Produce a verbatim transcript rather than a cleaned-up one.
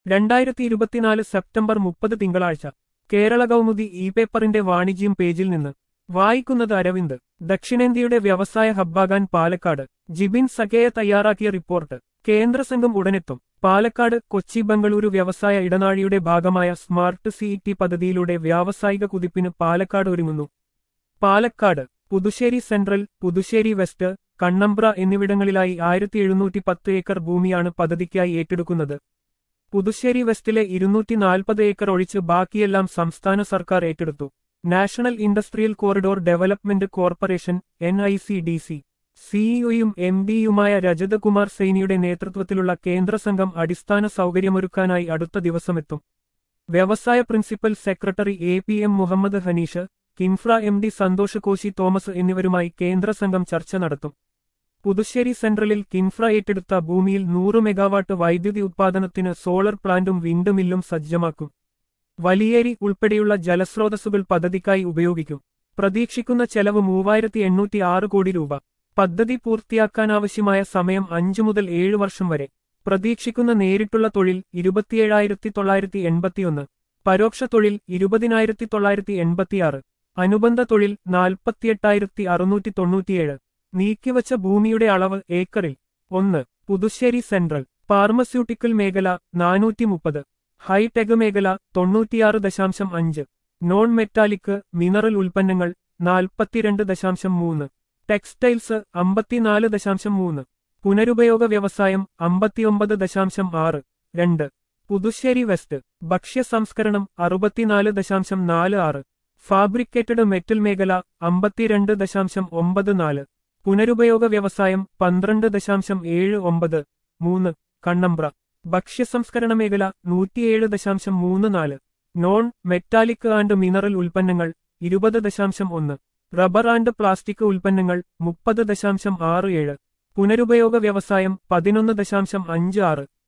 രണ്ടായിരത്തി ഇരുപത്തിനാല് സെപ്റ്റംബർ മുപ്പത് തിങ്കളാഴ്ച കേരള കൗമുദി ഇ പേപ്പറിന്റെ വാണിജ്യം പേജിൽ നിന്ന് വായിക്കുന്നത് അരവിന്ദ്. ദക്ഷിണേന്ത്യയുടെ വ്യവസായ ഹബ്ബാകാൻ പാലക്കാട്. ജിബിൻ സഖേയ തയ്യാറാക്കിയ റിപ്പോർട്ട്. കേന്ദ്രസംഘം ഉടനെത്തും. പാലക്കാട്. കൊച്ചി ബംഗളൂരു വ്യവസായ ഇടനാഴിയുടെ ഭാഗമായ സ്മാർട്ട് സിഇടി പദ്ധതിയിലൂടെ വ്യാവസായിക കുതിപ്പിന് പാലക്കാട് ഒരുങ്ങുന്നു. പാലക്കാട്, പുതുശ്ശേരി സെൻട്രൽ, പുതുശ്ശേരി വെസ്റ്റ്, കണ്ണമ്പ്ര എന്നിവിടങ്ങളിലായി ആയിരത്തി എഴുന്നൂറ്റി പത്ത് ഏക്കർ ഭൂമിയാണ് പദ്ധതിക്കായി ഏറ്റെടുക്കുന്നത്. പുതുശ്ശേരി വെസ്റ്റിലെ ഇരുന്നൂറ്റി നാൽപ്പത് ഏക്കർ ഒഴിച്ച് ബാക്കിയെല്ലാം സംസ്ഥാന സർക്കാർ ഏറ്റെടുത്തു. National industrial corridor development corporation N I C D C സിഇഒയും എം ഡിയുമായ രജത് കുമാർ സൈനിയുടെ നേതൃത്വത്തിലുള്ള കേന്ദ്രസംഘം അടിസ്ഥാന സൗകര്യമൊരുക്കാനായി അടുത്ത ദിവസമെത്തും. വ്യവസായ principal secretary A P M Muhammad Haneesh, Kinfra M D Santhosh Koshy Thomas എന്നിവരുമായി കേന്ദ്രസംഘം ചർച്ച നടത്തും. പുതുശ്ശേരി സെൻട്രലിൽ കിൻഫ്ര ഏറ്റെടുത്ത ഭൂമിയിൽ നൂറ് മെഗാവാട്ട് വൈദ്യുതി ഉത്പാദനത്തിന് സോളർ പ്ലാന്റും വിൻഡ് മില്ലും സജ്ജമാക്കും. വലിയേരി ഉൾപ്പെടെയുള്ള ജലസ്രോതസ്സുകൾ പദ്ധതിക്കായി ഉപയോഗിക്കും. പ്രതീക്ഷിക്കുന്ന ചെലവ് മൂവായിരത്തി എണ്ണൂറ്റി ആറ് കോടി രൂപ. പദ്ധതി പൂർത്തിയാക്കാനാവശ്യമായ സമയം അഞ്ചു മുതൽ ഏഴ് വർഷം വരെ. പ്രതീക്ഷിക്കുന്ന നേരിട്ടുള്ള തൊഴിൽ ഇരുപത്തിയേഴായിരത്തി തൊള്ളായിരത്തി എൺപത്തിയൊന്ന്. പരോക്ഷ തൊഴിൽ ഇരുപതിനായിരത്തി തൊള്ളായിരത്തി എൺപത്തിയാറ്. അനുബന്ധ തൊഴിൽ നാൽപ്പത്തിയെട്ടായിരത്തി അറുന്നൂറ്റി തൊണ്ണൂറ്റിയേഴ്. നീക്കിവച്ച ഭൂമിയുടെ അളവ് ഏക്കറിൽ. ഒന്ന്. പുതുശ്ശേരി സെൻട്രൽ. ഫാർമസ്യൂട്ടിക്കൽ മേഖല നാനൂറ്റി മുപ്പത്. ഹൈടെക് മേഖല തൊണ്ണൂറ്റിയാറ് ദശാംശം അഞ്ച്. നോൺ മെറ്റാലിക് മിനറൽ ഉൽപ്പന്നങ്ങൾ നാൽപ്പത്തിരണ്ട് ദശാംശം മൂന്ന്. ടെക്സ്റ്റൈൽസ് അമ്പത്തിനാല് ദശാംശം മൂന്ന്. പുനരുപയോഗ വ്യവസായം അമ്പത്തിയൊമ്പത് ദശാംശം ആറ് രണ്ട്. പുതുശ്ശേരി വെസ്റ്റ്. ഭക്ഷ്യ സംസ്കരണം അറുപത്തിനാല് ദശാംശം നാല് ആറ്. ഫാബ്രിക്കേറ്റഡ് മെറ്റൽ മേഖല അമ്പത്തിരണ്ട് ദശാംശം ഒമ്പത് നാല്. പുനരുപയോഗ വ്യവസായം പന്ത്രണ്ട് ദശാംശം ഏഴ് ഒമ്പത് മൂന്ന്. കണ്ണമ്പ്ര. ഭക്ഷ്യസംസ്കരണ മേഖല നൂറ്റിയേഴ് ദശാംശം മൂന്ന് നാല്. നോൺ മെറ്റാലിക് ആൻഡ് മിനറൽ ഉൽപ്പന്നങ്ങൾ ഇരുപത് ദശാംശം ഒന്ന്. റബ്ബർ ആൻഡ് പ്ലാസ്റ്റിക് ഉൽപ്പന്നങ്ങൾ മുപ്പത് ദശാംശം ആറ് ഏഴ്. പുനരുപയോഗ വ്യവസായം പതിനൊന്ന് ദശാംശം അഞ്ച് ആറ്.